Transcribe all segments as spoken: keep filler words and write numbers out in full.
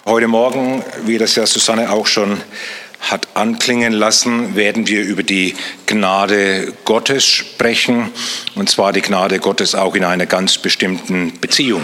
Heute Morgen, wie das ja Susanne auch schon hat anklingen lassen, werden wir über die Gnade Gottes sprechen, und zwar die Gnade Gottes auch in einer ganz bestimmten Beziehung.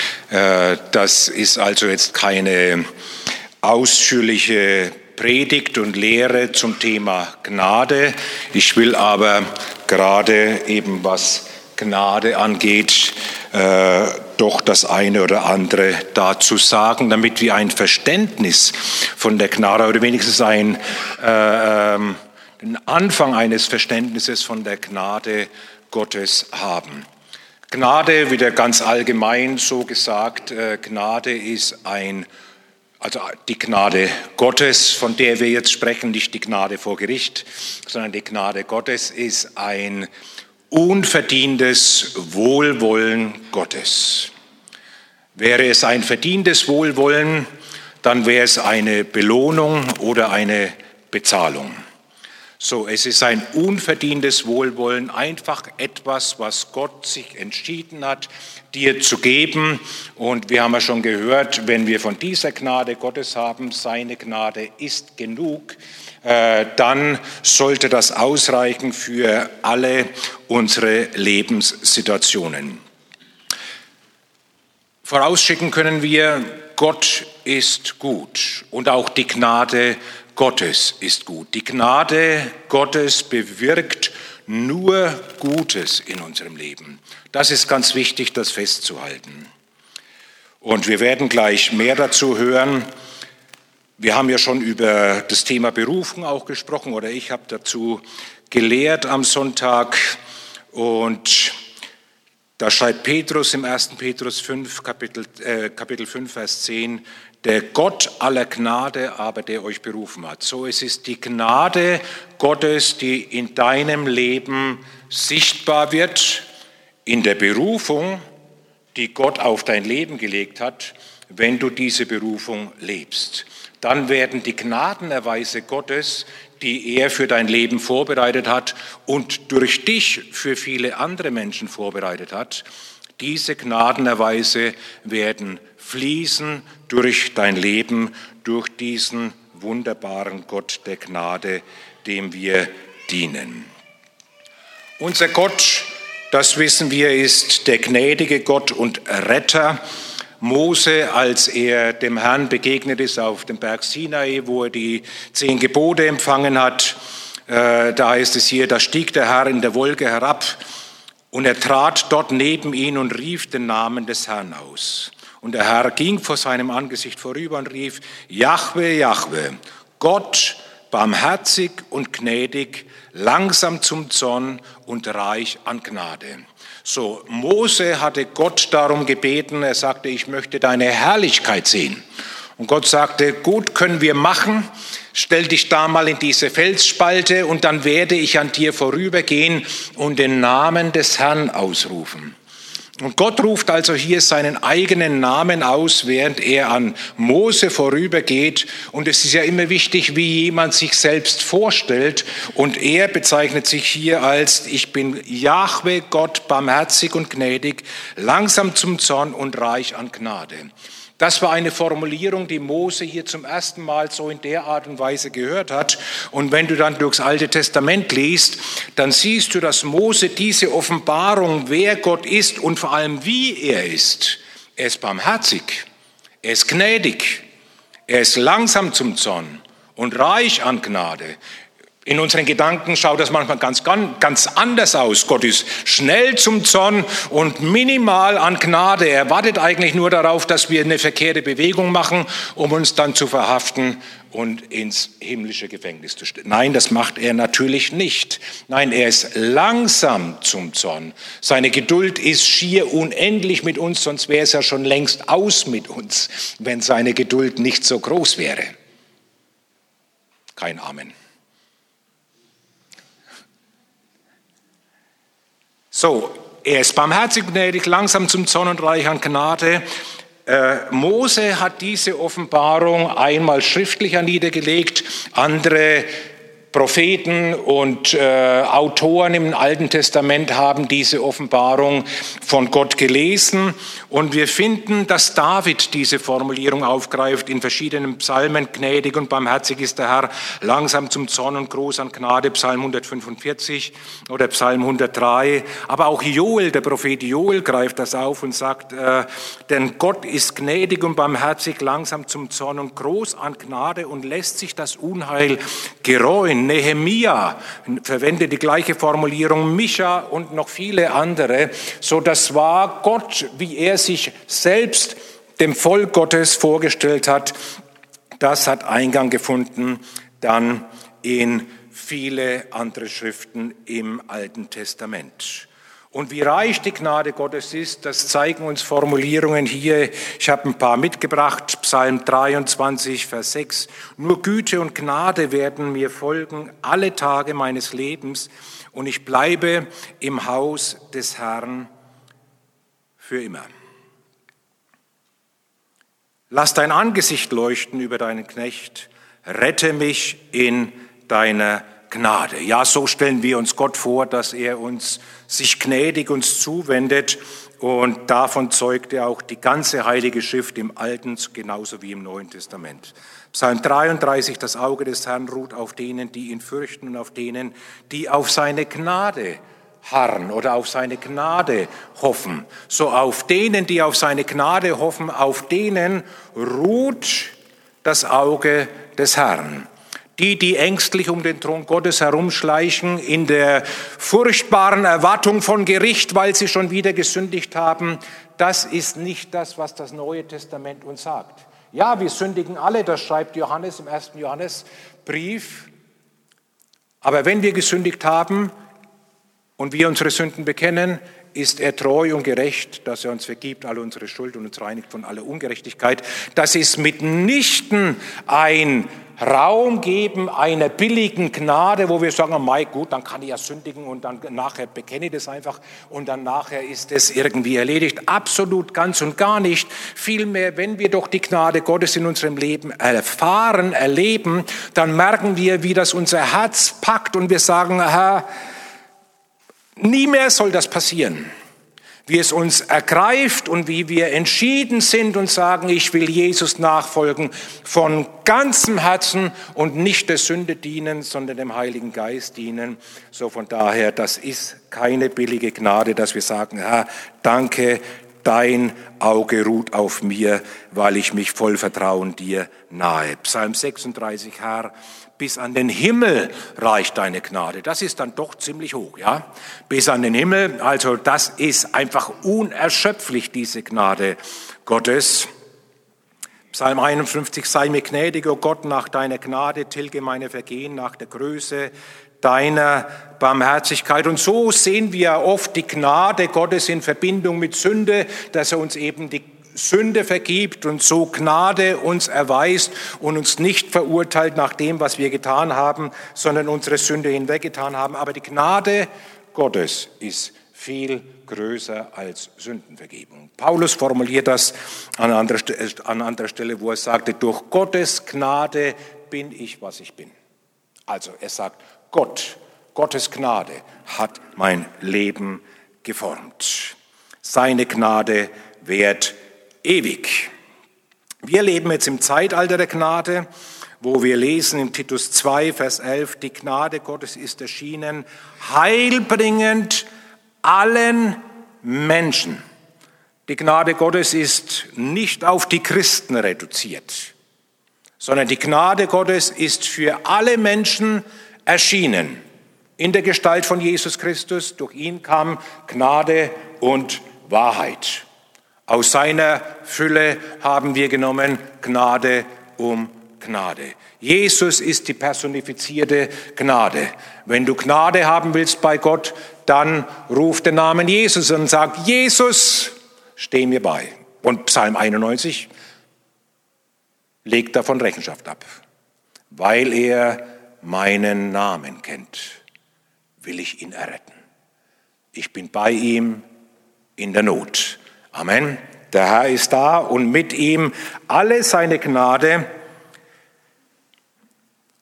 Das ist also jetzt keine ausführliche Predigt und Lehre zum Thema Gnade. Ich will aber gerade eben, was Gnade angeht, äh, doch das eine oder andere dazu sagen, damit wir ein Verständnis von der Gnade oder wenigstens ein, äh, ähm, den Anfang eines Verständnisses von der Gnade Gottes haben. Gnade, wieder ganz allgemein so gesagt, äh, Gnade ist ein, also die Gnade Gottes, von der wir jetzt sprechen, nicht die Gnade vor Gericht, sondern die Gnade Gottes ist ein unverdientes Wohlwollen Gottes. Wäre es ein verdientes Wohlwollen, dann wäre es eine Belohnung oder eine Bezahlung. So, es ist ein unverdientes Wohlwollen, einfach etwas, was Gott sich entschieden hat, dir zu geben. Und wir haben ja schon gehört, wenn wir von dieser Gnade Gottes haben, seine Gnade ist genug, äh, dann sollte das ausreichen für alle unsere Lebenssituationen. Vorausschicken können wir, Gott ist gut und auch die Gnade Gottes ist gut. Die Gnade Gottes bewirkt nur Gutes in unserem Leben. Das ist ganz wichtig, das festzuhalten. Und wir werden gleich mehr dazu hören. Wir haben ja schon über das Thema Berufung auch gesprochen, oder ich habe dazu gelehrt am Sonntag. Und da schreibt Petrus im ersten Petrus fünf, Kapitel, äh, Kapitel fünf, Vers zehn, der Gott aller Gnade aber, der euch berufen hat. So, es ist die Gnade Gottes, die in deinem Leben sichtbar wird, in der Berufung, die Gott auf dein Leben gelegt hat, wenn du diese Berufung lebst. Dann werden die Gnadenerweise Gottes, die er für dein Leben vorbereitet hat und durch dich für viele andere Menschen vorbereitet hat, diese Gnadenerweise werden fließen durch dein Leben, durch diesen wunderbaren Gott der Gnade, dem wir dienen. Unser Gott, das wissen wir, ist der gnädige Gott und Retter. Mose, als er dem Herrn begegnet ist auf dem Berg Sinai, wo er die zehn Gebote empfangen hat, äh, da heißt es hier, da stieg der Herr in der Wolke herab und er trat dort neben ihn und rief den Namen des Herrn aus. Und der Herr ging vor seinem Angesicht vorüber und rief, Jahwe, Jahwe, Gott, barmherzig und gnädig, langsam zum Zorn und reich an Gnade. So, Mose hatte Gott darum gebeten, er sagte, ich möchte deine Herrlichkeit sehen. Und Gott sagte, gut, können wir machen, stell dich da mal in diese Felsspalte und dann werde ich an dir vorübergehen und den Namen des Herrn ausrufen. Und Gott ruft also hier seinen eigenen Namen aus, während er an Mose vorübergeht. Und es ist ja immer wichtig, wie jemand sich selbst vorstellt. Und er bezeichnet sich hier als, ich bin Jahwe, Gott, barmherzig und gnädig, langsam zum Zorn und reich an Gnade. Das war eine Formulierung, die Mose hier zum ersten Mal so in der Art und Weise gehört hat. Und wenn du dann durchs Alte Testament liest, dann siehst du, dass Mose diese Offenbarung, wer Gott ist und vor allem wie er ist, er ist barmherzig, er ist gnädig, er ist langsam zum Zorn und reich an Gnade. In unseren Gedanken schaut das manchmal ganz, ganz anders aus. Gott ist schnell zum Zorn und minimal an Gnade. Er wartet eigentlich nur darauf, dass wir eine verkehrte Bewegung machen, um uns dann zu verhaften und ins himmlische Gefängnis zu stellen. Nein, das macht er natürlich nicht. Nein, er ist langsam zum Zorn. Seine Geduld ist schier unendlich mit uns, sonst wäre es ja schon längst aus mit uns, wenn seine Geduld nicht so groß wäre. Kein Amen. So, er ist barmherzig, gnädig, langsam zum Zorn und reich an Gnade. Äh, Mose hat diese Offenbarung einmal schriftlicher niedergelegt, andere Propheten und äh, Autoren im Alten Testament haben diese Offenbarung von Gott gelesen. Und wir finden, dass David diese Formulierung aufgreift in verschiedenen Psalmen. Gnädig und barmherzig ist der Herr, langsam zum Zorn und groß an Gnade, Psalm hundertfünfundvierzig oder Psalm hundertdrei. Aber auch Joel, der Prophet Joel, greift das auf und sagt, äh, denn Gott ist gnädig und barmherzig, langsam zum Zorn und groß an Gnade und lässt sich das Unheil gereuen. Nehemia verwendet die gleiche Formulierung, Micha und noch viele andere. So, das war Gott, wie er sich selbst dem Volk Gottes vorgestellt hat. Das hat Eingang gefunden dann in viele andere Schriften im Alten Testament. Und wie reich die Gnade Gottes ist, das zeigen uns Formulierungen hier. Ich habe ein paar mitgebracht. Psalm dreiundzwanzig, Vers sechs. Nur Güte und Gnade werden mir folgen alle Tage meines Lebens und ich bleibe im Haus des Herrn für immer. Lass dein Angesicht leuchten über deinen Knecht. Rette mich in deiner Gnade. Ja, so stellen wir uns Gott vor, dass er uns sich gnädig uns zuwendet und davon zeugt ja auch die ganze Heilige Schrift im Alten genauso wie im Neuen Testament. Psalm dreiunddreißig, das Auge des Herrn ruht auf denen, die ihn fürchten und auf denen, die auf seine Gnade harren oder auf seine Gnade hoffen. So auf denen, die auf seine Gnade hoffen, auf denen ruht das Auge des Herrn. Die, die ängstlich um den Thron Gottes herumschleichen, in der furchtbaren Erwartung von Gericht, weil sie schon wieder gesündigt haben, das ist nicht das, was das Neue Testament uns sagt. Ja, wir sündigen alle, das schreibt Johannes im ersten Johannesbrief. Aber wenn wir gesündigt haben und wir unsere Sünden bekennen, ist er treu und gerecht, dass er uns vergibt alle unsere Schuld und uns reinigt von aller Ungerechtigkeit. Das ist mitnichten ein Raum geben einer billigen Gnade, wo wir sagen, oh mein gut, dann kann ich ja sündigen und dann nachher bekenne ich das einfach und dann nachher ist es irgendwie erledigt. Absolut, ganz und gar nicht. Vielmehr, wenn wir doch die Gnade Gottes in unserem Leben erfahren, erleben, dann merken wir, wie das unser Herz packt und wir sagen, Herr, nie mehr soll das passieren. Wie es uns ergreift und wie wir entschieden sind und sagen, ich will Jesus nachfolgen von ganzem Herzen und nicht der Sünde dienen, sondern dem Heiligen Geist dienen. So von daher, das ist keine billige Gnade, dass wir sagen, Herr, danke, dein Auge ruht auf mir, weil ich mich voll Vertrauen dir nahe. Psalm sechsunddreißig, Herr, bis an den Himmel reicht deine Gnade. Das ist dann doch ziemlich hoch, ja? Bis an den Himmel, also das ist einfach unerschöpflich, diese Gnade Gottes. Psalm einundfünfzig, sei mir gnädig, o Gott, nach deiner Gnade, tilge meine Vergehen nach der Größe deiner Barmherzigkeit. Und so sehen wir oft die Gnade Gottes in Verbindung mit Sünde, dass er uns eben die Sünde vergibt und so Gnade uns erweist und uns nicht verurteilt nach dem, was wir getan haben, sondern unsere Sünde hinweggetan haben. Aber die Gnade Gottes ist viel größer als Sündenvergebung. Paulus formuliert das an anderer, an anderer Stelle, wo er sagte, durch Gottes Gnade bin ich, was ich bin. Also er sagt, Gott, Gottes Gnade hat mein Leben geformt. Seine Gnade währt ewig. Wir leben jetzt im Zeitalter der Gnade, wo wir lesen in Titus zwei, Vers elf, die Gnade Gottes ist erschienen, heilbringend allen Menschen. Die Gnade Gottes ist nicht auf die Christen reduziert, sondern die Gnade Gottes ist für alle Menschen erschienen. In der Gestalt von Jesus Christus, durch ihn kam Gnade und Wahrheit. Aus seiner Fülle haben wir genommen Gnade um Gnade. Jesus ist die personifizierte Gnade. Wenn du Gnade haben willst bei Gott, dann ruf den Namen Jesus und sag, Jesus, steh mir bei. Und Psalm einundneunzig legt davon Rechenschaft ab. Weil er meinen Namen kennt, will ich ihn erretten. Ich bin bei ihm in der Not. Amen. Der Herr ist da und mit ihm alle seine Gnade.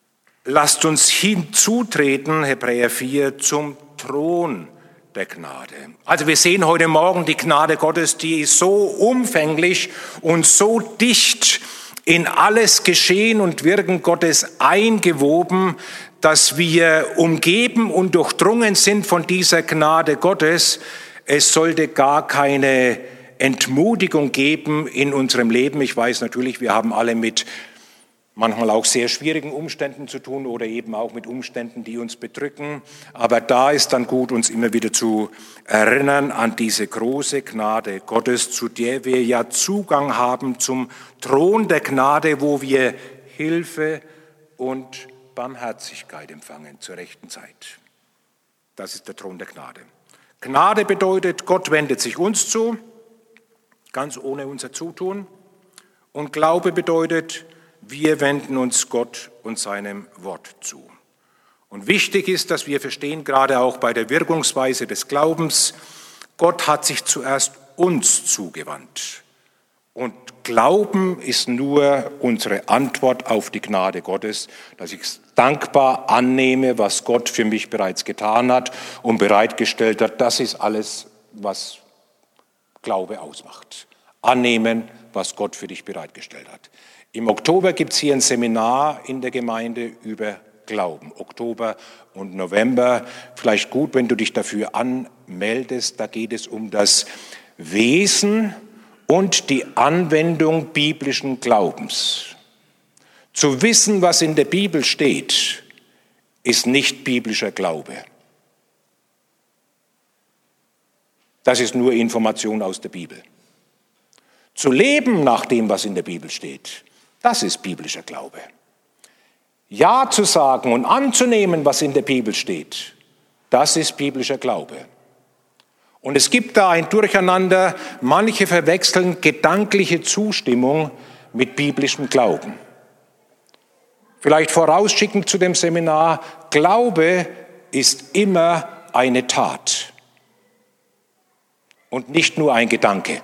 lasst uns hinzutreten, Hebräer vier, zum Thron der Gnade. Also wir sehen heute Morgen die Gnade Gottes, die ist so umfänglich und so dicht in alles Geschehen und Wirken Gottes eingewoben, dass wir umgeben und durchdrungen sind von dieser Gnade Gottes. Es sollte gar keine Entmutigung geben in unserem Leben. Ich weiß natürlich, wir haben alle mit manchmal auch sehr schwierigen Umständen zu tun oder eben auch mit Umständen, die uns bedrücken. Aber da ist dann gut, uns immer wieder zu erinnern an diese große Gnade Gottes, zu der wir ja Zugang haben zum Thron der Gnade, wo wir Hilfe und Barmherzigkeit empfangen zur rechten Zeit. Das ist der Thron der Gnade. Gnade bedeutet, Gott wendet sich uns zu, ganz ohne unser Zutun. Und Glaube bedeutet, wir wenden uns Gott und seinem Wort zu. Und wichtig ist, dass wir verstehen, gerade auch bei der Wirkungsweise des Glaubens, Gott hat sich zuerst uns zugewandt. Und Glauben ist nur unsere Antwort auf die Gnade Gottes, dass ich dankbar annehme, was Gott für mich bereits getan hat und bereitgestellt hat. Das ist alles, was Glaube ausmacht. Annehmen, was Gott für dich bereitgestellt hat. Im Oktober gibt es hier ein Seminar in der Gemeinde über Glauben. Oktober und November. Vielleicht gut, wenn du dich dafür anmeldest. Da geht es um das Wesen und die Anwendung biblischen Glaubens. Zu wissen, was in der Bibel steht, ist nicht biblischer Glaube. Das ist nur Information aus der Bibel. Zu leben nach dem, was in der Bibel steht, das ist biblischer Glaube. Ja zu sagen und anzunehmen, was in der Bibel steht, das ist biblischer Glaube. Und es gibt da ein Durcheinander, manche verwechseln gedankliche Zustimmung mit biblischem Glauben. Vielleicht vorausschickend zu dem Seminar, Glaube ist immer eine Tat und nicht nur ein Gedanke.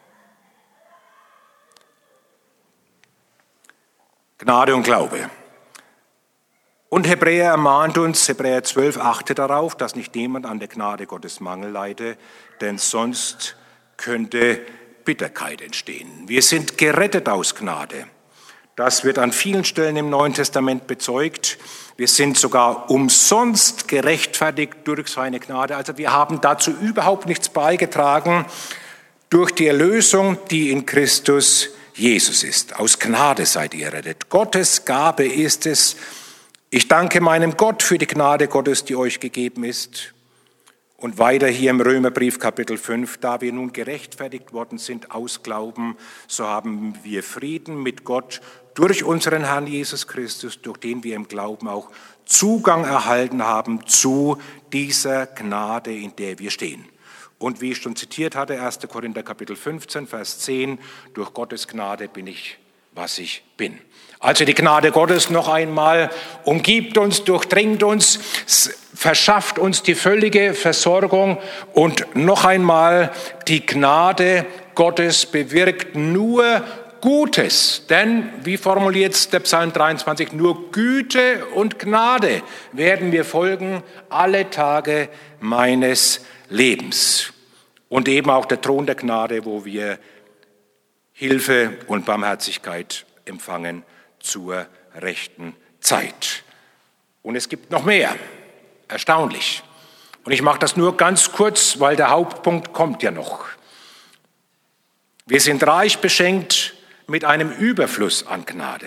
Gnade und Glaube. Und Hebräer ermahnt uns, Hebräer zwölf, achte darauf, dass nicht jemand an der Gnade Gottes Mangel leide, denn sonst könnte Bitterkeit entstehen. Wir sind gerettet aus Gnade. Das wird an vielen Stellen im Neuen Testament bezeugt. Wir sind sogar umsonst gerechtfertigt durch seine Gnade. Also wir haben dazu überhaupt nichts beigetragen durch die Erlösung, die in Christus Jesus ist. Aus Gnade seid ihr errettet. Gottes Gabe ist es. Ich danke meinem Gott für die Gnade Gottes, die euch gegeben ist. Und weiter hier im Römerbrief Kapitel fünf, da wir nun gerechtfertigt worden sind aus Glauben, so haben wir Frieden mit Gott durch unseren Herrn Jesus Christus, durch den wir im Glauben auch Zugang erhalten haben zu dieser Gnade, in der wir stehen. Und wie ich schon zitiert hatte, erster Korinther Kapitel fünfzehn, Vers zehn, durch Gottes Gnade bin ich, was ich bin. Also die Gnade Gottes noch einmal umgibt uns, durchdringt uns, verschafft uns die völlige Versorgung und noch einmal die Gnade Gottes bewirkt nur Gutes. Denn, wie formuliert der Psalm dreiundzwanzig, nur Güte und Gnade werden mir folgen alle Tage meines Lebens. Und eben auch der Thron der Gnade, wo wir Hilfe und Barmherzigkeit empfangen zur rechten Zeit. Und es gibt noch mehr. Erstaunlich. Und ich mache das nur ganz kurz, weil der Hauptpunkt kommt ja noch. Wir sind reich beschenkt mit einem Überfluss an Gnade.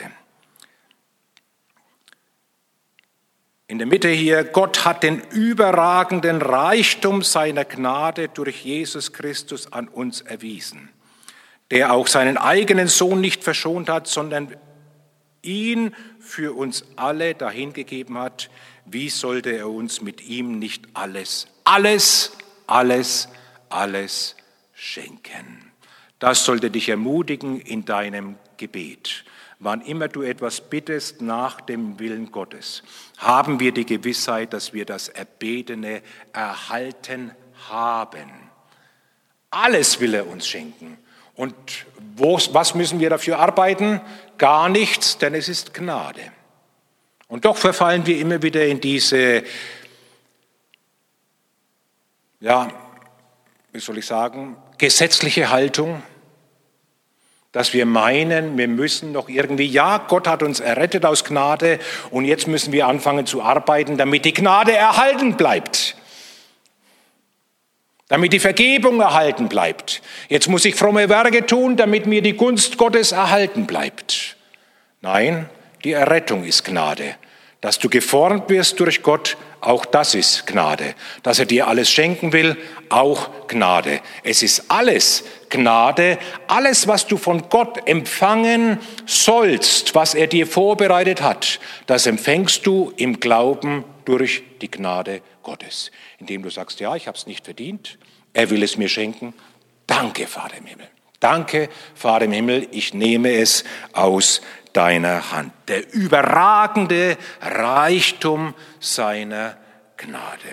In der Mitte hier, Gott hat den überragenden Reichtum seiner Gnade durch Jesus Christus an uns erwiesen, der auch seinen eigenen Sohn nicht verschont hat, sondern ihn für uns alle dahingegeben hat. Wie sollte er uns mit ihm nicht alles, alles, alles, alles schenken? Das sollte dich ermutigen in deinem Gebet. Wann immer du etwas bittest nach dem Willen Gottes, haben wir die Gewissheit, dass wir das Erbetene erhalten haben. Alles will er uns schenken. Und wo, was müssen wir dafür arbeiten? Gar nichts, denn es ist Gnade. Und doch verfallen wir immer wieder in diese, ja, wie soll ich sagen, gesetzliche Haltung, dass wir meinen, wir müssen noch irgendwie, ja, Gott hat uns errettet aus Gnade und jetzt müssen wir anfangen zu arbeiten, damit die Gnade erhalten bleibt. Damit die Vergebung erhalten bleibt. Jetzt muss ich fromme Werke tun, damit mir die Gunst Gottes erhalten bleibt. Nein, die Errettung ist Gnade. Dass du geformt wirst durch Gott, auch das ist Gnade. Dass er dir alles schenken will, auch Gnade. Es ist alles Gnade. Alles, was du von Gott empfangen sollst, was er dir vorbereitet hat, das empfängst du im Glauben durch die Gnade Gottes. Indem du sagst, ja, ich habe es nicht verdient, er will es mir schenken. Danke, Vater im Himmel. Danke, Vater im Himmel, ich nehme es aus deiner Hand. Der überragende Reichtum seiner Gnade.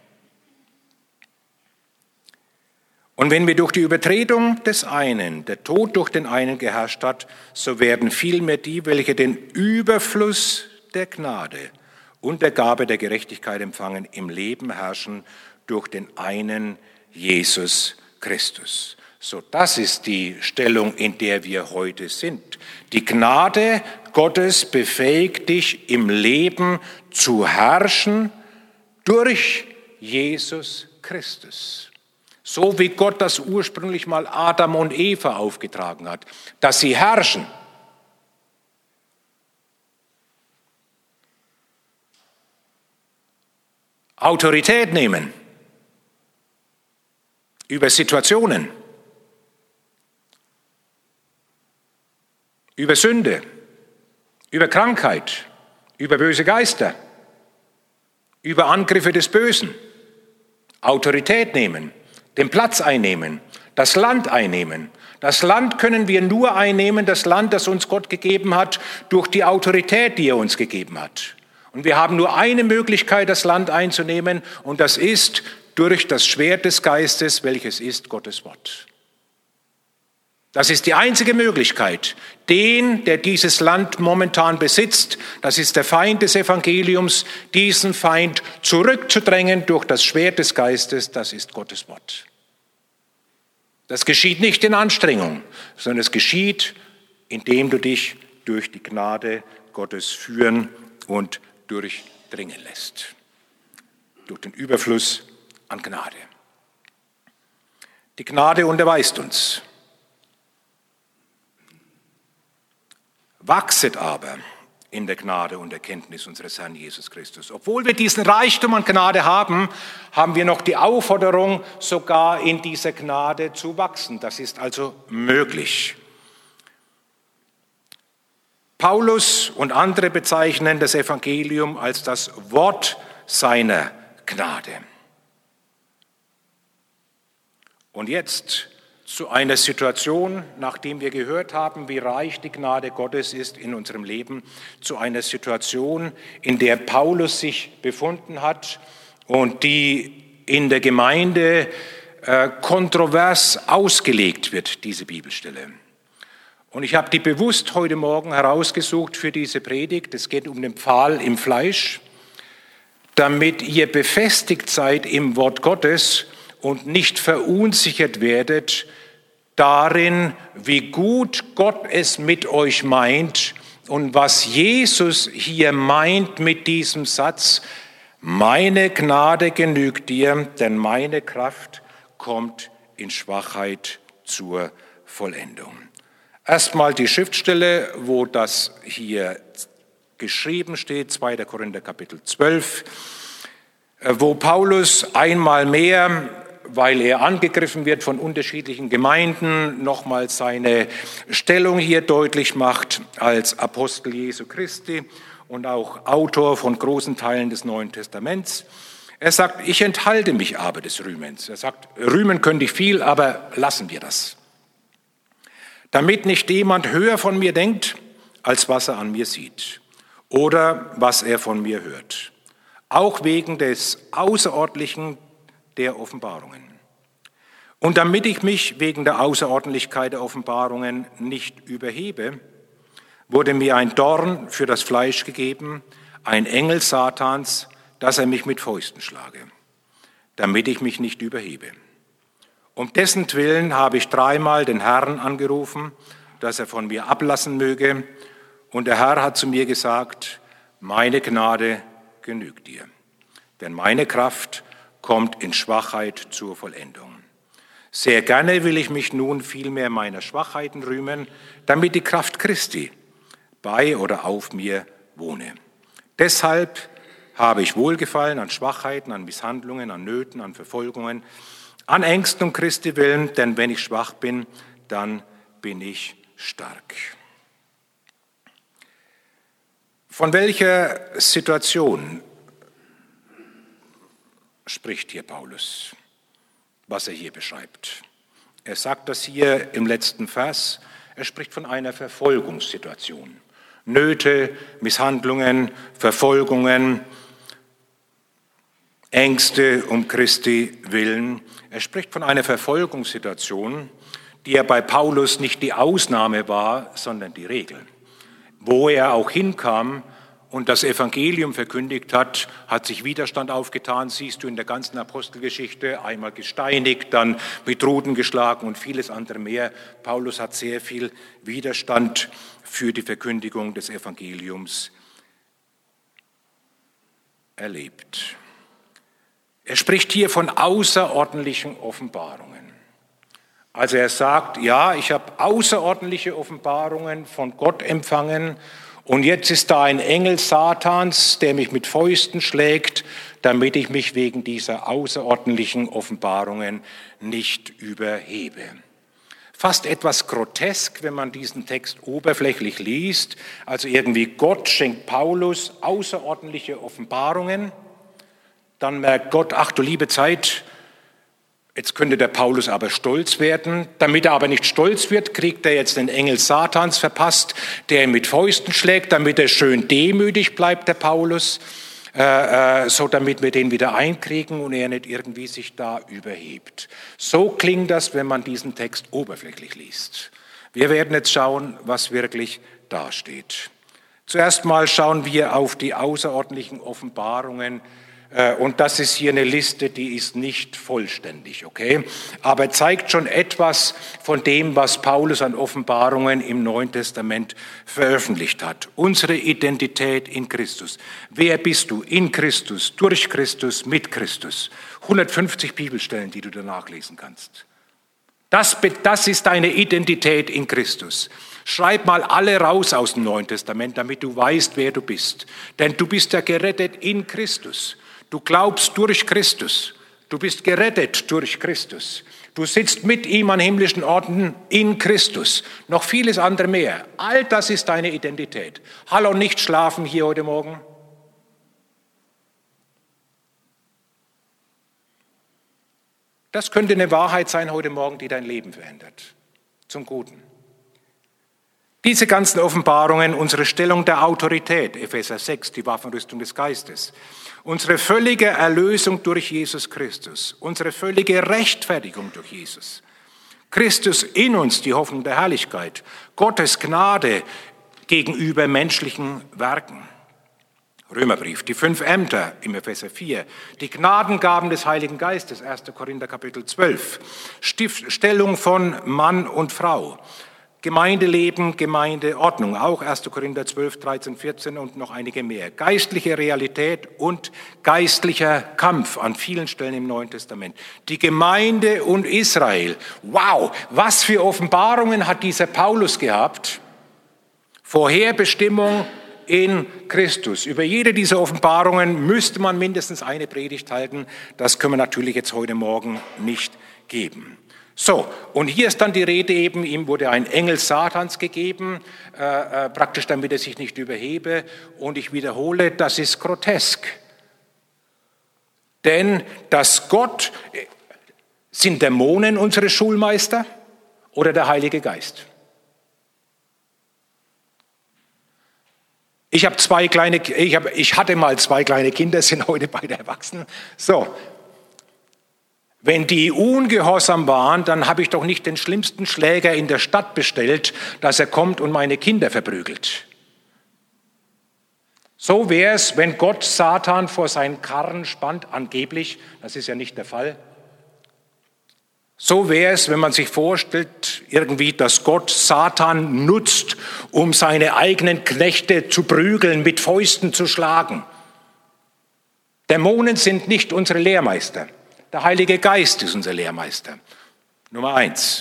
Und wenn wir durch die Übertretung des einen, der Tod durch den einen geherrscht hat, so werden vielmehr die, welche den Überfluss der Gnade und der Gabe der Gerechtigkeit empfangen, im Leben herrschen durch den einen Jesus Christus. So, das ist die Stellung, in der wir heute sind. Die Gnade Gottes befähigt dich im Leben zu herrschen durch Jesus Christus. So wie Gott das ursprünglich mal Adam und Eva aufgetragen hat, dass sie herrschen. Autorität nehmen über Situationen, über Sünde, über Krankheit, über böse Geister, über Angriffe des Bösen. Autorität nehmen, den Platz einnehmen, das Land einnehmen. Das Land können wir nur einnehmen, das Land, das uns Gott gegeben hat, durch die Autorität, die er uns gegeben hat. Und wir haben nur eine Möglichkeit, das Land einzunehmen, und das ist durch das Schwert des Geistes, welches ist Gottes Wort. Das ist die einzige Möglichkeit. Den, der dieses Land momentan besitzt, das ist der Feind des Evangeliums, diesen Feind zurückzudrängen durch das Schwert des Geistes, das ist Gottes Wort. Das geschieht nicht in Anstrengung, sondern es geschieht, indem du dich durch die Gnade Gottes führen und durchdringen lässt. Durch den Überfluss an Gnade. Die Gnade unterweist uns. Wachset aber in der Gnade und Erkenntnis unseres Herrn Jesus Christus. Obwohl wir diesen Reichtum an Gnade haben, haben wir noch die Aufforderung, sogar in dieser Gnade zu wachsen. Das ist also möglich. Paulus und andere bezeichnen das Evangelium als das Wort seiner Gnade. Und jetzt zu einer Situation, nachdem wir gehört haben, wie reich die Gnade Gottes ist in unserem Leben, zu einer Situation, in der Paulus sich befunden hat und die in der Gemeinde äh, kontrovers ausgelegt wird, diese Bibelstelle. Und ich habe die bewusst heute Morgen herausgesucht für diese Predigt. Es geht um den Pfahl im Fleisch, damit ihr befestigt seid im Wort Gottes und nicht verunsichert werdet darin, wie gut Gott es mit euch meint und was Jesus hier meint mit diesem Satz: Meine Gnade genügt dir, denn meine Kraft kommt in Schwachheit zur Vollendung. Erstmal die Schriftstelle, wo das hier geschrieben steht, zweiter Korinther Kapitel zwölf, wo Paulus einmal mehr, weil er angegriffen wird von unterschiedlichen Gemeinden, nochmal seine Stellung hier deutlich macht als Apostel Jesu Christi und auch Autor von großen Teilen des Neuen Testaments. Er sagt, ich enthalte mich aber des Rühmens. Er sagt, rühmen könnte ich viel, aber lassen wir das. Damit nicht jemand höher von mir denkt, als was er an mir sieht oder was er von mir hört. Auch wegen des Außerordentlichen der Offenbarungen. Und damit ich mich wegen der Außerordentlichkeit der Offenbarungen nicht überhebe, wurde mir ein Dorn für das Fleisch gegeben, ein Engel Satans, dass er mich mit Fäusten schlage, damit ich mich nicht überhebe. Um dessen Willen habe ich dreimal den Herrn angerufen, dass er von mir ablassen möge. Und der Herr hat zu mir gesagt, meine Gnade genügt dir, denn meine Kraft kommt in Schwachheit zur Vollendung. Sehr gerne will ich mich nun vielmehr meiner Schwachheiten rühmen, damit die Kraft Christi bei oder auf mir wohne. Deshalb habe ich Wohlgefallen an Schwachheiten, an Misshandlungen, an Nöten, an Verfolgungen, an Ängsten um Christi willen, denn wenn ich schwach bin, dann bin ich stark. Von welcher Situation spricht hier Paulus, was er hier beschreibt? Er sagt das hier im letzten Vers, er spricht von einer Verfolgungssituation. Nöte, Misshandlungen, Verfolgungen, Ängste um Christi willen. Er spricht von einer Verfolgungssituation, die ja bei Paulus nicht die Ausnahme war, sondern die Regel. Wo er auch hinkam und das Evangelium verkündigt hat, hat sich Widerstand aufgetan, siehst du in der ganzen Apostelgeschichte, einmal gesteinigt, dann mit Ruten geschlagen und vieles andere mehr. Paulus hat sehr viel Widerstand für die Verkündigung des Evangeliums erlebt. Er spricht hier von außerordentlichen Offenbarungen. Also er sagt, ja, ich habe außerordentliche Offenbarungen von Gott empfangen und jetzt ist da ein Engel Satans, der mich mit Fäusten schlägt, damit ich mich wegen dieser außerordentlichen Offenbarungen nicht überhebe. Fast etwas grotesk, wenn man diesen Text oberflächlich liest. Also irgendwie Gott schenkt Paulus außerordentliche Offenbarungen. Dann merkt Gott, ach du liebe Zeit, jetzt könnte der Paulus aber stolz werden. Damit er aber nicht stolz wird, kriegt er jetzt den Engel Satans verpasst, der ihn mit Fäusten schlägt, damit er schön demütig bleibt, der Paulus, äh, äh, so damit wir den wieder einkriegen und er nicht irgendwie sich da überhebt. So klingt das, wenn man diesen Text oberflächlich liest. Wir werden jetzt schauen, was wirklich dasteht. Zuerst mal schauen wir auf die außerordentlichen Offenbarungen. Und das ist hier eine Liste, die ist nicht vollständig, okay? Aber zeigt schon etwas von dem, was Paulus an Offenbarungen im Neuen Testament veröffentlicht hat. Unsere Identität in Christus. Wer bist du? In Christus, durch Christus, mit Christus. hundertfünfzig Bibelstellen, die du da nachlesen kannst. Das, das ist deine Identität in Christus. Schreib mal alle raus aus dem Neuen Testament, damit du weißt, wer du bist. Denn du bist ja gerettet in Christus. Du glaubst durch Christus. Du bist gerettet durch Christus. Du sitzt mit ihm an himmlischen Orten in Christus. Noch vieles andere mehr. All das ist deine Identität. Hallo, nicht schlafen hier heute Morgen. Das könnte eine Wahrheit sein heute Morgen, die dein Leben verändert. Zum Guten. Diese ganzen Offenbarungen, unsere Stellung der Autorität, Epheser sechs, die Waffenrüstung des Geistes, unsere völlige Erlösung durch Jesus Christus, unsere völlige Rechtfertigung durch Jesus, Christus in uns, die Hoffnung der Herrlichkeit, Gottes Gnade gegenüber menschlichen Werken. Römerbrief, die fünf Ämter im Epheser vier, die Gnadengaben des Heiligen Geistes, erster Korinther Kapitel zwölf, Stellung von Mann und Frau, Gemeindeleben, Gemeindeordnung, auch erster Korinther zwölf, dreizehn, vierzehn und noch einige mehr. Geistliche Realität und geistlicher Kampf an vielen Stellen im Neuen Testament. Die Gemeinde und Israel. Wow, was für Offenbarungen hat dieser Paulus gehabt? Vorherbestimmung in Christus. Über jede dieser Offenbarungen müsste man mindestens eine Predigt halten. Das können wir natürlich jetzt heute Morgen nicht geben. So, und hier ist dann die Rede eben, ihm wurde ein Engel Satans gegeben, äh, äh, praktisch damit er sich nicht überhebe. Und ich wiederhole, das ist grotesk. Denn dass Gott, sind Dämonen unsere Schulmeister oder der Heilige Geist? Ich habe zwei kleine, ich, hab, ich hatte mal zwei kleine Kinder, sind heute beide erwachsen. So. Wenn die ungehorsam waren, dann habe ich doch nicht den schlimmsten Schläger in der Stadt bestellt, dass er kommt und meine Kinder verprügelt. So wäre es, wenn Gott Satan vor seinen Karren spannt, angeblich, das ist ja nicht der Fall. So wäre es, wenn man sich vorstellt, irgendwie, dass Gott Satan nutzt, um seine eigenen Knechte zu prügeln, mit Fäusten zu schlagen. Dämonen sind nicht unsere Lehrmeister. Der Heilige Geist ist unser Lehrmeister. Nummer eins.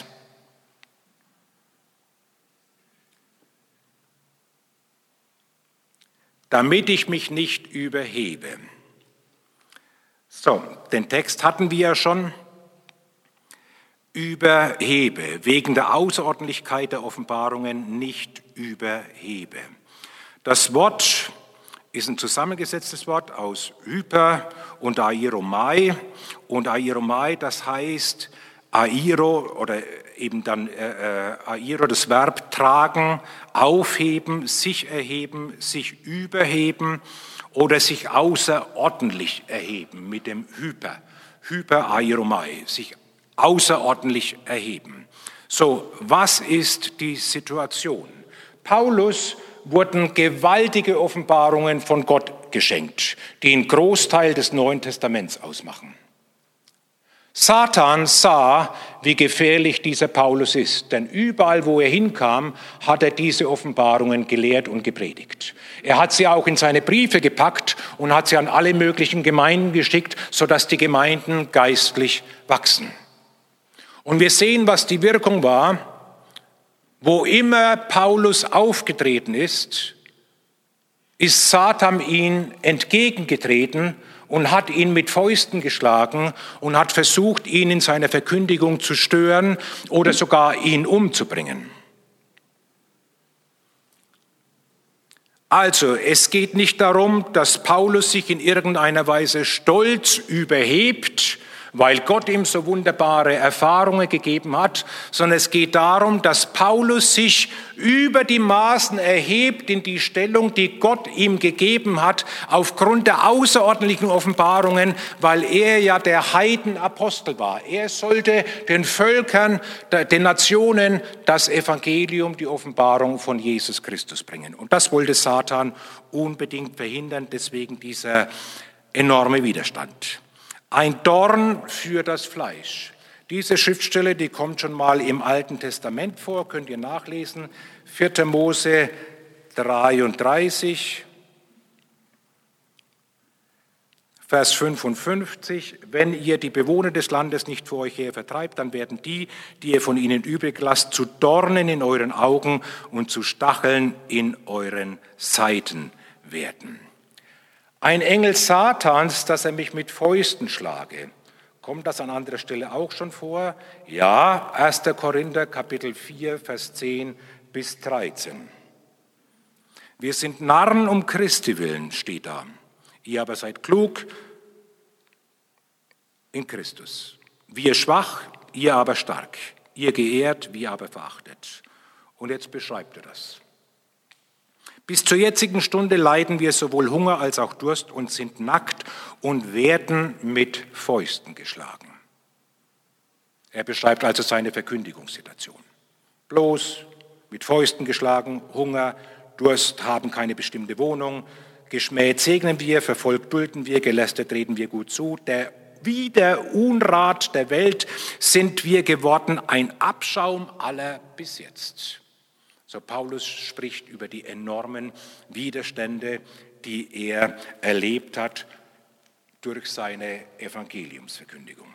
Damit ich mich nicht überhebe. So, den Text hatten wir ja schon. Überhebe, wegen der Außerordentlichkeit der Offenbarungen nicht überhebe. Das Wort ist ein zusammengesetztes Wort aus Hyper und Airomai. Und Airomai, das heißt Airo oder eben dann äh, Airo, das Verb tragen, aufheben, sich erheben, sich überheben oder sich außerordentlich erheben mit dem Hyper. Hyper Airomai, sich außerordentlich erheben. So, was ist die Situation? Paulus wurden gewaltige Offenbarungen von Gott geschenkt, die einen Großteil des Neuen Testaments ausmachen. Satan sah, wie gefährlich dieser Paulus ist, denn überall, wo er hinkam, hat er diese Offenbarungen gelehrt und gepredigt. Er hat sie auch in seine Briefe gepackt und hat sie an alle möglichen Gemeinden geschickt, sodass die Gemeinden geistlich wachsen. Und wir sehen, was die Wirkung war. Wo immer Paulus aufgetreten ist, ist Satan ihm entgegengetreten und hat ihn mit Fäusten geschlagen und hat versucht, ihn in seiner Verkündigung zu stören oder sogar ihn umzubringen. Also, es geht nicht darum, dass Paulus sich in irgendeiner Weise stolz überhebt, weil Gott ihm so wunderbare Erfahrungen gegeben hat, sondern es geht darum, dass Paulus sich über die Maßen erhebt in die Stellung, die Gott ihm gegeben hat, aufgrund der außerordentlichen Offenbarungen, weil er ja der Heidenapostel war. Er sollte den Völkern, den Nationen das Evangelium, die Offenbarung von Jesus Christus bringen. Und das wollte Satan unbedingt verhindern, deswegen dieser enorme Widerstand. Ein Dorn für das Fleisch. Diese Schriftstelle, die kommt schon mal im Alten Testament vor, könnt ihr nachlesen. vierter Mose dreiunddreißig, Vers fünfundfünfzig. Wenn ihr die Bewohner des Landes nicht vor euch her vertreibt, dann werden die, die ihr von ihnen übrig lasst, zu Dornen in euren Augen und zu Stacheln in euren Seiten werden. Ein Engel Satans, dass er mich mit Fäusten schlage. Kommt das an anderer Stelle auch schon vor? Ja, erster Korinther, Kapitel vier, Vers zehn bis dreizehn. Wir sind Narren um Christi willen, steht da. Ihr aber seid klug in Christus. Wir schwach, ihr aber stark. Ihr geehrt, wir aber verachtet. Und jetzt beschreibt er das. Bis zur jetzigen Stunde leiden wir sowohl Hunger als auch Durst und sind nackt und werden mit Fäusten geschlagen. Er beschreibt also seine Verkündigungssituation. Bloß mit Fäusten geschlagen, Hunger, Durst, haben keine bestimmte Wohnung, geschmäht segnen wir, verfolgt dulden wir, gelästert reden wir gut zu. Der, wie der Unrat der Welt sind wir geworden, ein Abschaum aller bis jetzt. So, Paulus spricht über die enormen Widerstände, die er erlebt hat durch seine Evangeliumsverkündigung.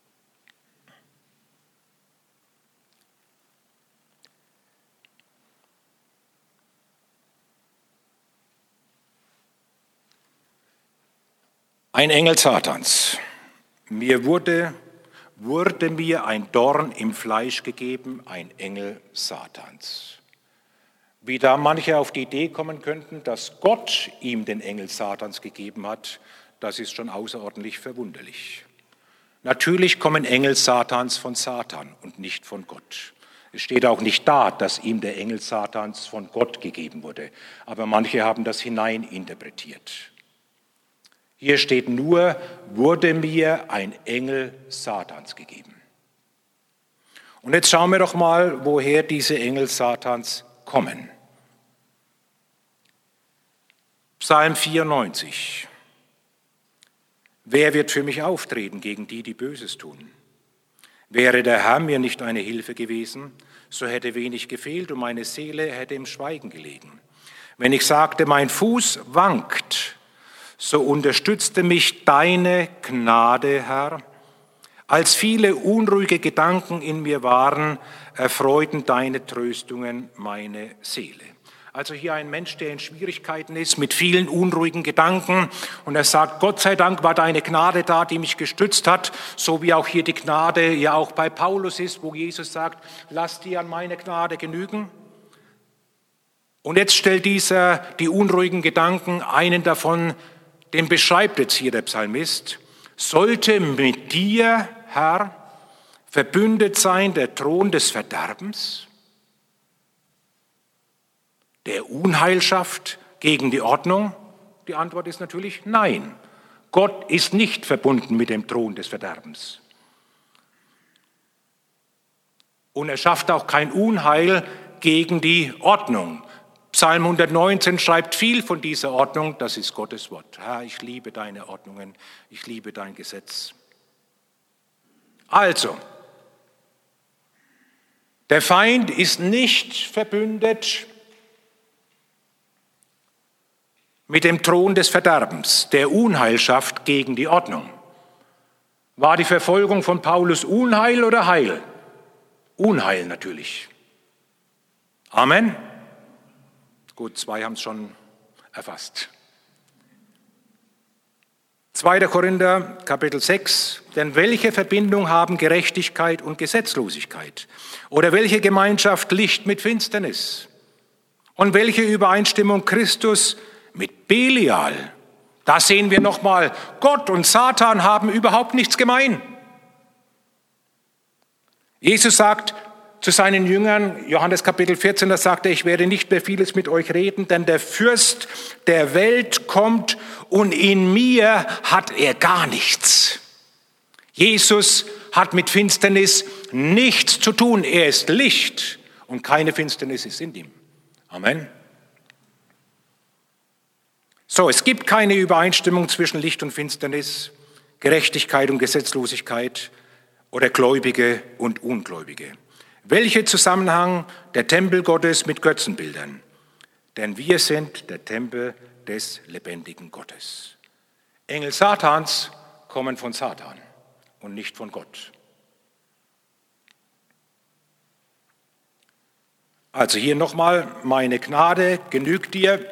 Ein Engel Satans. Mir wurde, wurde mir ein Dorn im Fleisch gegeben, ein Engel Satans. Wie da manche auf die Idee kommen könnten, dass Gott ihm den Engel Satans gegeben hat, das ist schon außerordentlich verwunderlich. Natürlich kommen Engel Satans von Satan und nicht von Gott. Es steht auch nicht da, dass ihm der Engel Satans von Gott gegeben wurde, aber manche haben das hineininterpretiert. Hier steht nur, wurde mir ein Engel Satans gegeben. Und jetzt schauen wir doch mal, woher diese Engel Satans kommen. Psalm vierundneunzig. Wer wird für mich auftreten gegen die, die Böses tun? Wäre der Herr mir nicht eine Hilfe gewesen, so hätte wenig gefehlt und meine Seele hätte im Schweigen gelegen. Wenn ich sagte, mein Fuß wankt, so unterstützte mich deine Gnade, Herr. Als viele unruhige Gedanken in mir waren, erfreuten deine Tröstungen meine Seele. Also hier ein Mensch, der in Schwierigkeiten ist, mit vielen unruhigen Gedanken. Und er sagt, Gott sei Dank war deine Gnade da, die mich gestützt hat. So wie auch hier die Gnade ja auch bei Paulus ist, wo Jesus sagt, lass dir an meine Gnade genügen. Und jetzt stellt dieser die unruhigen Gedanken, einen davon, den beschreibt jetzt hier der Psalmist. Sollte mit dir, Herr, verbündet sein der Thron des Verderbens, der Unheilschaft gegen die Ordnung? Die Antwort ist natürlich nein. Gott ist nicht verbunden mit dem Thron des Verderbens. Und er schafft auch kein Unheil gegen die Ordnung. Psalm hundertneunzehn schreibt viel von dieser Ordnung, das ist Gottes Wort. Herr, ich liebe deine Ordnungen, ich liebe dein Gesetz. Also, der Feind ist nicht verbündet mit dem Thron des Verderbens, der Unheilschaft gegen die Ordnung. War die Verfolgung von Paulus Unheil oder Heil? Unheil natürlich. Amen. Gut, zwei haben es schon erfasst. zweiter Korinther, Kapitel sechs. Denn welche Verbindung haben Gerechtigkeit und Gesetzlosigkeit? Oder welche Gemeinschaft Licht mit Finsternis? Und welche Übereinstimmung Christus mit Belial? Da sehen wir nochmal, Gott und Satan haben überhaupt nichts gemein. Jesus sagt zu seinen Jüngern, Johannes Kapitel vierzehn, da sagt er, ich werde nicht mehr vieles mit euch reden, denn der Fürst der Welt kommt und in mir hat er gar nichts. Jesus hat mit Finsternis nichts zu tun. Er ist Licht und keine Finsternis ist in ihm. Amen. So, es gibt keine Übereinstimmung zwischen Licht und Finsternis, Gerechtigkeit und Gesetzlosigkeit oder Gläubige und Ungläubige. Welcher Zusammenhang der Tempel Gottes mit Götzenbildern? Denn wir sind der Tempel des lebendigen Gottes. Engel Satans kommen von Satan und nicht von Gott. Also hier nochmal, meine Gnade genügt dir,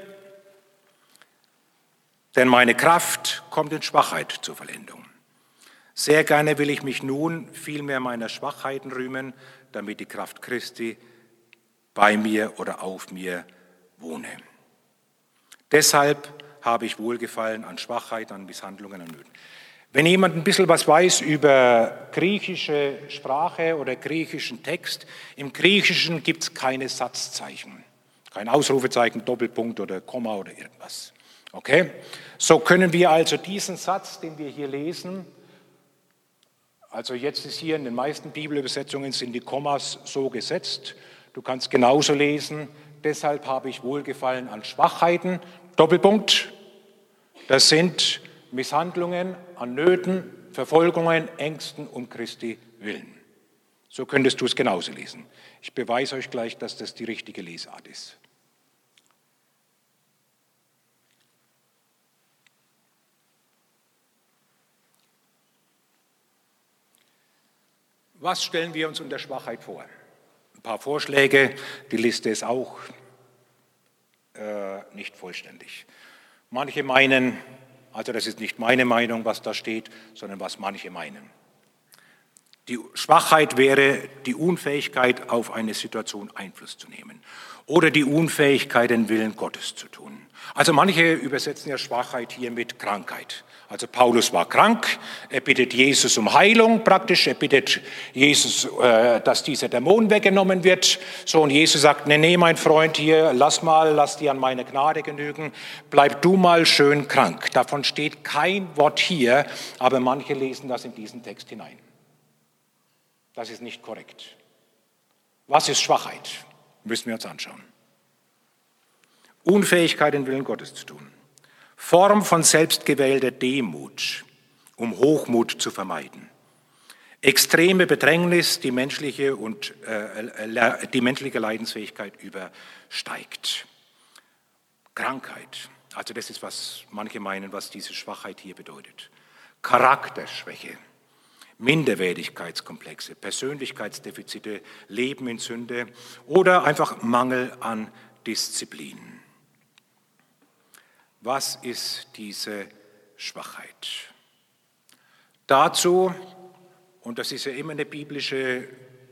denn meine Kraft kommt in Schwachheit zur Vollendung. Sehr gerne will ich mich nun vielmehr meiner Schwachheiten rühmen, damit die Kraft Christi bei mir oder auf mir wohne. Deshalb habe ich Wohlgefallen an Schwachheit, an Misshandlungen, an Nöten. Wenn jemand ein bisschen was weiß über griechische Sprache oder griechischen Text, im Griechischen gibt es keine Satzzeichen, kein Ausrufezeichen, Doppelpunkt oder Komma oder irgendwas. Okay? So können wir also diesen Satz, den wir hier lesen, also jetzt ist hier in den meisten Bibelübersetzungen sind die Kommas so gesetzt. Du kannst genauso lesen, deshalb habe ich Wohlgefallen an Schwachheiten, Doppelpunkt. Das sind Misshandlungen, an Nöten, Verfolgungen, Ängsten um Christi willen. So könntest du es genauso lesen. Ich beweise euch gleich, dass das die richtige Lesart ist. Was stellen wir uns unter Schwachheit vor? Ein paar Vorschläge, die Liste ist auch äh, nicht vollständig. Manche meinen, also das ist nicht meine Meinung, was da steht, sondern was manche meinen. Die Schwachheit wäre die Unfähigkeit, auf eine Situation Einfluss zu nehmen oder die Unfähigkeit, den Willen Gottes zu tun. Also manche übersetzen ja Schwachheit hier mit Krankheit. Also Paulus war krank, er bittet Jesus um Heilung praktisch, er bittet Jesus, dass dieser Dämon weggenommen wird. So, und Jesus sagt, nee, nee, mein Freund hier, lass mal, lass dir an meine Gnade genügen, bleib du mal schön krank. Davon steht kein Wort hier, aber manche lesen das in diesen Text hinein. Das ist nicht korrekt. Was ist Schwachheit? Müssen wir uns anschauen. Unfähigkeit, den Willen Gottes zu tun. Form von selbstgewählter Demut, um Hochmut zu vermeiden. Extreme Bedrängnis, die menschliche, und, äh, die menschliche Leidensfähigkeit übersteigt. Krankheit, also das ist, was manche meinen, was diese Schwachheit hier bedeutet. Charakterschwäche, Minderwertigkeitskomplexe, Persönlichkeitsdefizite, Leben in Sünde oder einfach Mangel an Disziplin. Was ist diese Schwachheit? Dazu, und das ist ja immer eine biblische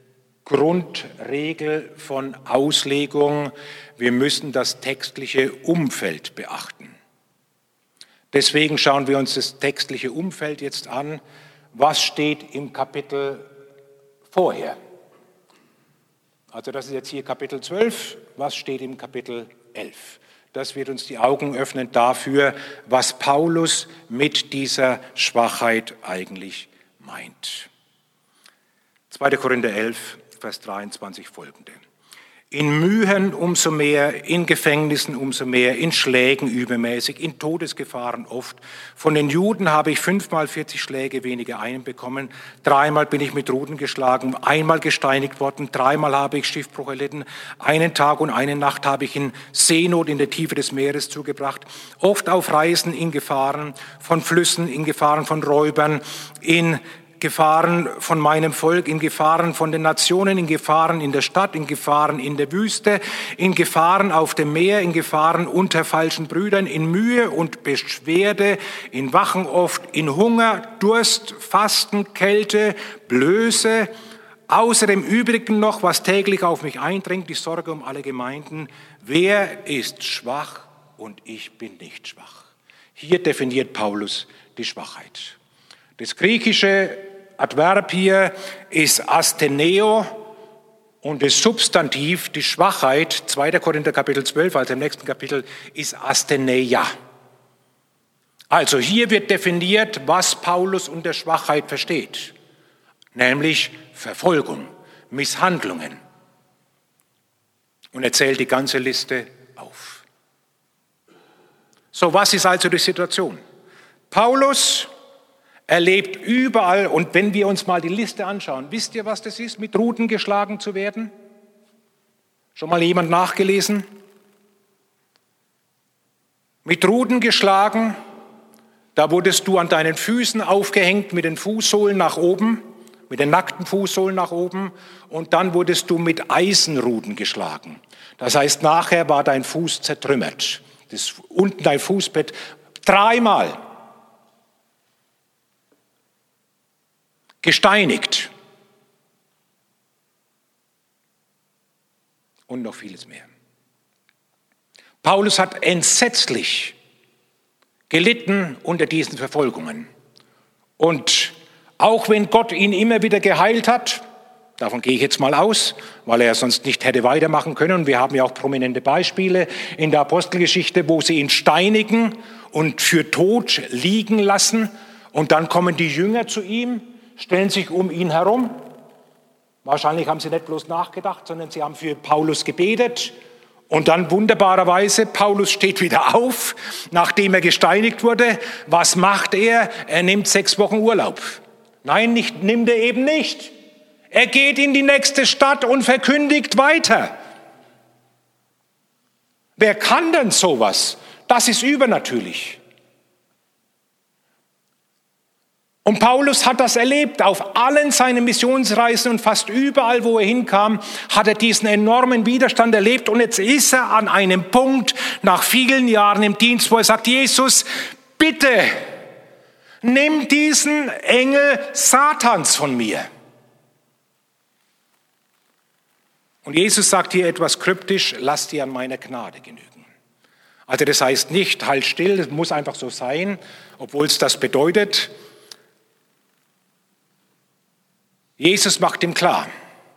Grundregel von Auslegung, wir müssen das textliche Umfeld beachten. Deswegen schauen wir uns das textliche Umfeld jetzt an. Was steht im Kapitel vorher? Also das ist jetzt hier Kapitel zwölf. Was steht im Kapitel elf? Das wird uns die Augen öffnen dafür, was Paulus mit dieser Schwachheit eigentlich meint. zweiter Korinther elf, Vers dreiundzwanzig folgende. In Mühen umso mehr, in Gefängnissen umso mehr, in Schlägen übermäßig, in Todesgefahren oft. Von den Juden habe ich fünfmal vierzig Schläge weniger einen bekommen. Dreimal bin ich mit Ruten geschlagen, einmal gesteinigt worden, dreimal habe ich Schiffbruch erlitten. Einen Tag und eine Nacht habe ich in Seenot in der Tiefe des Meeres zugebracht. Oft auf Reisen in Gefahren von Flüssen, in Gefahren von Räubern, in Gefahren von meinem Volk, in Gefahren von den Nationen, in Gefahren in der Stadt, in Gefahren in der Wüste, in Gefahren auf dem Meer, in Gefahren unter falschen Brüdern, in Mühe und Beschwerde, in Wachen oft, in Hunger, Durst, Fasten, Kälte, Blöße, außer dem Übrigen noch, was täglich auf mich eindringt, die Sorge um alle Gemeinden. Wer ist schwach und ich bin nicht schwach? Hier definiert Paulus die Schwachheit. Das griechische Adverb hier ist Astheneo und das Substantiv, die Schwachheit, zweiter Korinther Kapitel zwölf, also im nächsten Kapitel, ist Astheneia. Also hier wird definiert, was Paulus unter Schwachheit versteht, nämlich Verfolgung, Misshandlungen. Und er zählt die ganze Liste auf. So, was ist also die Situation? Paulus erlebt überall, und wenn wir uns mal die Liste anschauen, wisst ihr, was das ist, mit Ruten geschlagen zu werden? Schon mal jemand nachgelesen? Mit Ruten geschlagen, da wurdest du an deinen Füßen aufgehängt mit den Fußsohlen nach oben, mit den nackten Fußsohlen nach oben, und dann wurdest du mit Eisenruten geschlagen. Das heißt, nachher war dein Fuß zertrümmert. Das, unten dein Fußbett dreimal. Gesteinigt und noch vieles mehr. Paulus hat entsetzlich gelitten unter diesen Verfolgungen. Und auch wenn Gott ihn immer wieder geheilt hat, davon gehe ich jetzt mal aus, weil er sonst nicht hätte weitermachen können. Und wir haben ja auch prominente Beispiele in der Apostelgeschichte, wo sie ihn steinigen und für tot liegen lassen. Und dann kommen die Jünger zu ihm, stellen sich um ihn herum. Wahrscheinlich haben sie nicht bloß nachgedacht, sondern sie haben für Paulus gebetet. Und dann wunderbarerweise, Paulus steht wieder auf, nachdem er gesteinigt wurde. Was macht er? Er nimmt sechs Wochen Urlaub. Nein, nicht, nimmt er eben nicht. Er geht in die nächste Stadt und verkündigt weiter. Wer kann denn sowas? Das ist übernatürlich. Und Paulus hat das erlebt. Auf allen seinen Missionsreisen und fast überall, wo er hinkam, hat er diesen enormen Widerstand erlebt. Und jetzt ist er an einem Punkt nach vielen Jahren im Dienst, wo er sagt, Jesus, bitte, nimm diesen Engel Satans von mir. Und Jesus sagt hier etwas kryptisch, lass dir an meiner Gnade genügen. Also das heißt nicht, halt still, das muss einfach so sein, obwohl es das bedeutet. Jesus macht ihm klar,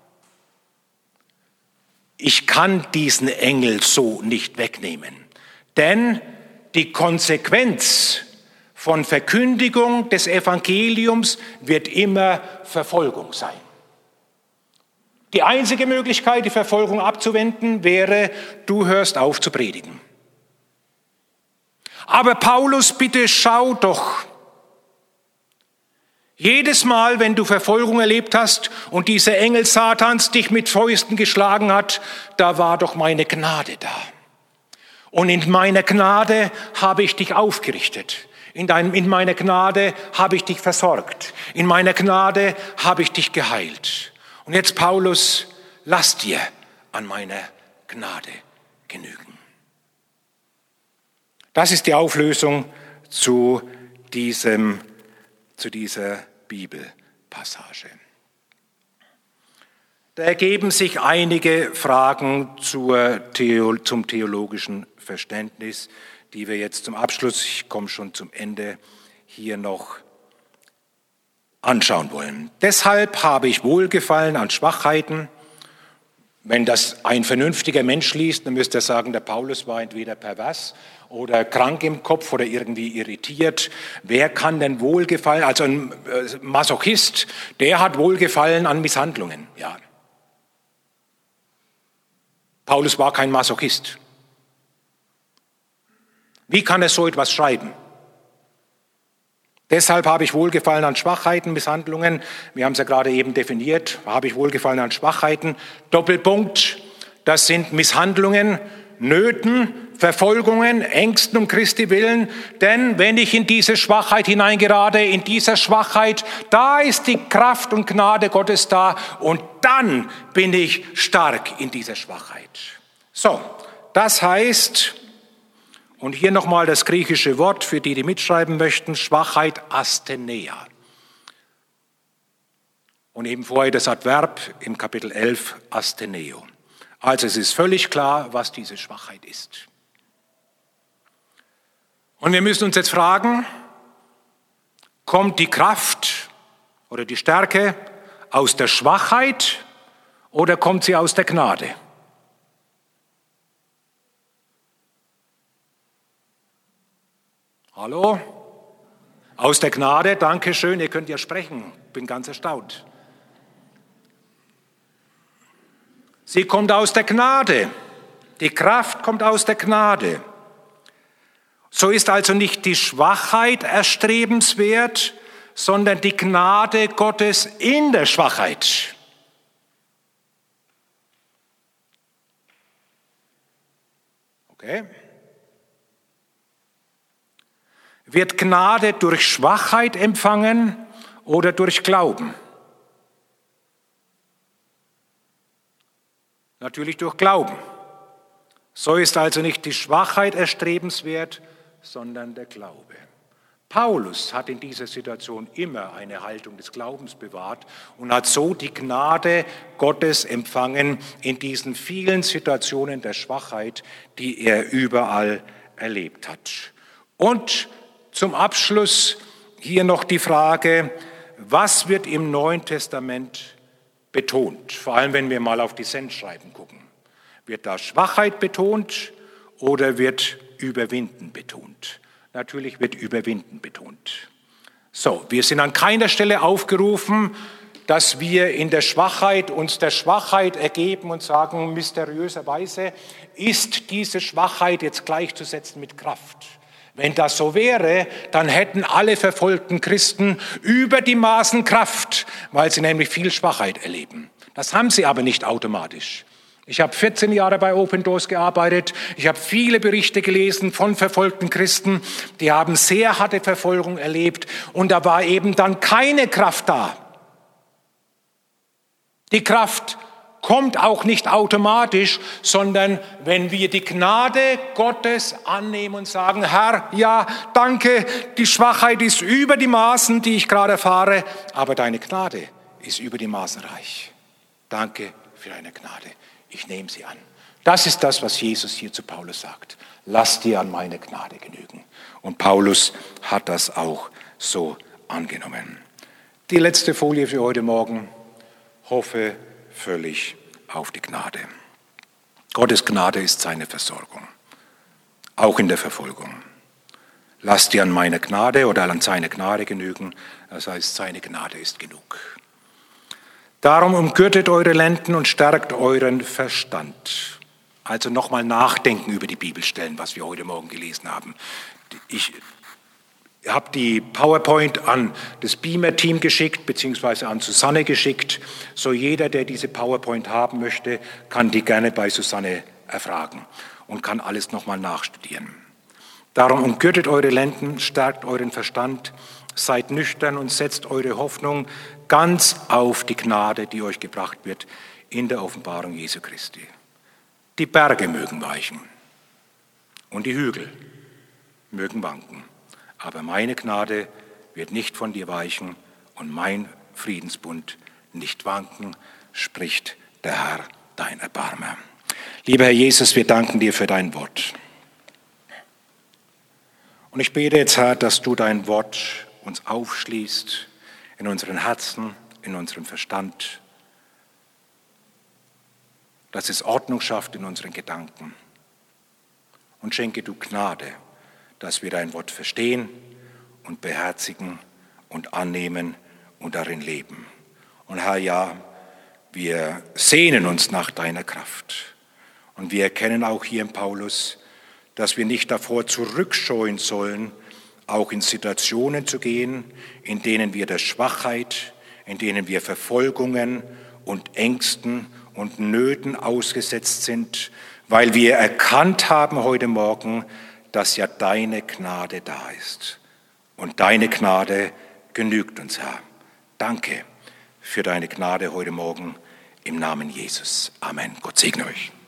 ich kann diesen Engel so nicht wegnehmen, denn die Konsequenz von Verkündigung des Evangeliums wird immer Verfolgung sein. Die einzige Möglichkeit, die Verfolgung abzuwenden, wäre, du hörst auf zu predigen. Aber Paulus, bitte schau doch. Jedes Mal, wenn du Verfolgung erlebt hast und dieser Engel Satans dich mit Fäusten geschlagen hat, da war doch meine Gnade da. Und in meiner Gnade habe ich dich aufgerichtet. In, dein, in meiner Gnade habe ich dich versorgt. In meiner Gnade habe ich dich geheilt. Und jetzt, Paulus, lass dir an meiner Gnade genügen. Das ist die Auflösung zu, diesem, zu dieser Bibelpassage. Da ergeben sich einige Fragen zur Theo, zum theologischen Verständnis, die wir jetzt zum Abschluss, ich komme schon zum Ende, hier noch anschauen wollen. Deshalb habe ich Wohlgefallen an Schwachheiten. Wenn das ein vernünftiger Mensch liest, dann müsste er sagen, der Paulus war entweder pervers oder krank im Kopf oder irgendwie irritiert. Wer kann denn Wohlgefallen, also ein Masochist, der hat Wohlgefallen an Misshandlungen. Ja. Paulus war kein Masochist. Wie kann er so etwas schreiben? Deshalb habe ich Wohlgefallen an Schwachheiten, Misshandlungen. Wir haben es ja gerade eben definiert. Habe ich Wohlgefallen an Schwachheiten. Doppelpunkt. Das sind Misshandlungen, Nöten, Verfolgungen, Ängsten um Christi willen. Denn wenn ich in diese Schwachheit hineingerate, in dieser Schwachheit, da ist die Kraft und Gnade Gottes da. Und dann bin ich stark in dieser Schwachheit. So, das heißt... Und hier nochmal das griechische Wort für die, die mitschreiben möchten, Schwachheit, Asthenia. Und eben vorher das Adverb im Kapitel elf, Astheneo. Also es ist völlig klar, was diese Schwachheit ist. Und wir müssen uns jetzt fragen, kommt die Kraft oder die Stärke aus der Schwachheit oder kommt sie aus der Gnade? Hallo? Aus der Gnade, danke schön, ihr könnt ja sprechen, bin ganz erstaunt. Sie kommt aus der Gnade, die Kraft kommt aus der Gnade. So ist also nicht die Schwachheit erstrebenswert, sondern die Gnade Gottes in der Schwachheit. Okay? Wird Gnade durch Schwachheit empfangen oder durch Glauben? Natürlich durch Glauben. So ist also nicht die Schwachheit erstrebenswert, sondern der Glaube. Paulus hat in dieser Situation immer eine Haltung des Glaubens bewahrt und hat so die Gnade Gottes empfangen in diesen vielen Situationen der Schwachheit, die er überall erlebt hat. Und zum Abschluss hier noch die Frage, was wird im Neuen Testament betont? Vor allem, wenn wir mal auf die Sendschreiben gucken. Wird da Schwachheit betont oder wird Überwinden betont? Natürlich wird Überwinden betont. So, wir sind an keiner Stelle aufgerufen, dass wir in der Schwachheit uns der Schwachheit ergeben und sagen, mysteriöserweise ist diese Schwachheit jetzt gleichzusetzen mit Kraft. Wenn das so wäre, dann hätten alle verfolgten Christen über die Maßen Kraft, weil sie nämlich viel Schwachheit erleben. Das haben sie aber nicht automatisch. Ich habe vierzehn Jahre bei Open Doors gearbeitet. Ich habe viele Berichte gelesen von verfolgten Christen, die haben sehr harte Verfolgung erlebt und da war eben dann keine Kraft da. Die Kraft kommt auch nicht automatisch, sondern wenn wir die Gnade Gottes annehmen und sagen, Herr, ja, danke, die Schwachheit ist über die Maßen, die ich gerade erfahre, aber deine Gnade ist über die Maßen reich. Danke für deine Gnade. Ich nehme sie an. Das ist das, was Jesus hier zu Paulus sagt. Lass dir an meine Gnade genügen. Und Paulus hat das auch so angenommen. Die letzte Folie für heute Morgen. Hoffe völlig auf die Gnade. Gottes Gnade ist seine Versorgung, auch in der Verfolgung. Lass dir an meine Gnade oder an seine Gnade genügen, das heißt, seine Gnade ist genug. Darum umgürtet eure Lenden und stärkt euren Verstand. Also nochmal nachdenken über die Bibelstellen, was wir heute Morgen gelesen haben. Ich habe die PowerPoint an das Beamer-Team geschickt, beziehungsweise an Susanne geschickt. So jeder, der diese PowerPoint haben möchte, kann die gerne bei Susanne erfragen und kann alles nochmal nachstudieren. Darum umgürtet eure Lenden, stärkt euren Verstand, seid nüchtern und setzt eure Hoffnung ganz auf die Gnade, die euch gebracht wird in der Offenbarung Jesu Christi. Die Berge mögen weichen und die Hügel mögen wanken, aber meine Gnade wird nicht von dir weichen und mein Friedensbund nicht wanken, spricht der Herr, dein Erbarmer. Lieber Herr Jesus, wir danken dir für dein Wort. Und ich bete jetzt, Herr, dass du dein Wort uns aufschließt in unseren Herzen, in unserem Verstand, dass es Ordnung schafft in unseren Gedanken. Und schenke du Gnade, dass wir dein Wort verstehen und beherzigen und annehmen und darin leben. Und Herr, ja, wir sehnen uns nach deiner Kraft. Und wir erkennen auch hier in Paulus, dass wir nicht davor zurückscheuen sollen, auch in Situationen zu gehen, in denen wir der Schwachheit, in denen wir Verfolgungen und Ängsten und Nöten ausgesetzt sind, weil wir erkannt haben heute Morgen, dass ja deine Gnade da ist. Und deine Gnade genügt uns, Herr. Danke für deine Gnade heute Morgen im Namen Jesus. Amen. Gott segne euch.